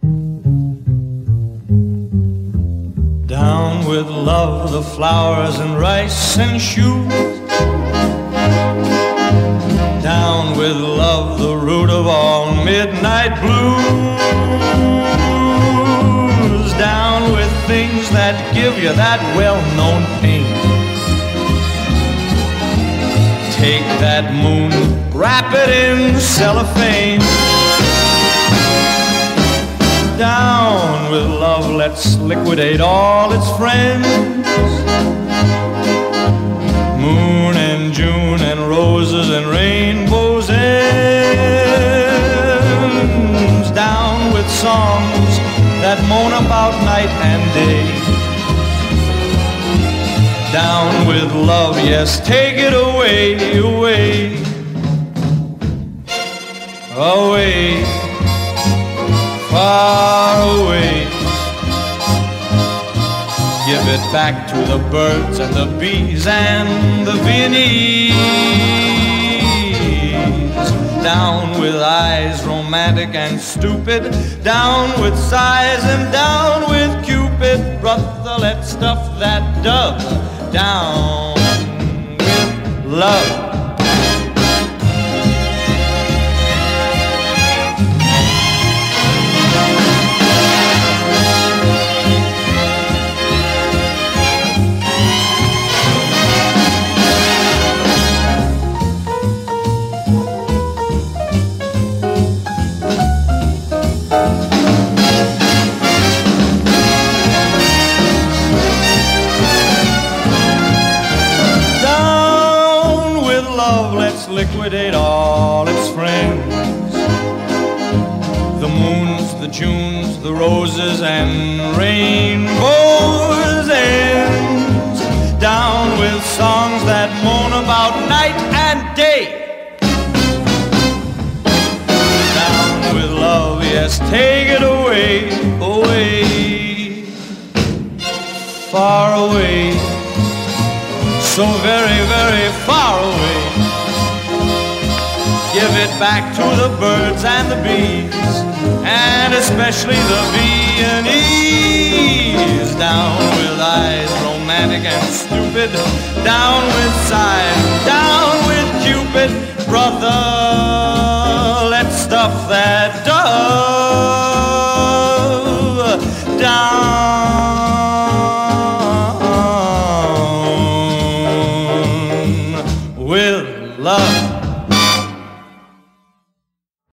Down with love, the flowers and rice and shoes. Down with love, the root of all midnight blues. Down with things that give you that well-known pain. Take that moon, wrap it in cellophane. Down with love, let's liquidate all its friends. Moon and June and roses and rainbows ends. Down with songs that moan about night and day. Down with love, yes, take it away, away, away, far away. Give it back to the birds and the bees and the Viennese. Down with eyes romantic and stupid. Down with sighs and down with Cupid. Brother, let's stuff that dove. Down with love. Liquidate all its friends. The moons, the Junes, the roses and rainbows ends. Down with songs that moan about night and day. Down with love, yes, take it away, away, far away, so very, very far away. Give it back to the birds and the bees, and especially the Viennese. Down with eyes romantic and stupid. Down with sighs, down with Cupid. Brother, let's stuff that dove.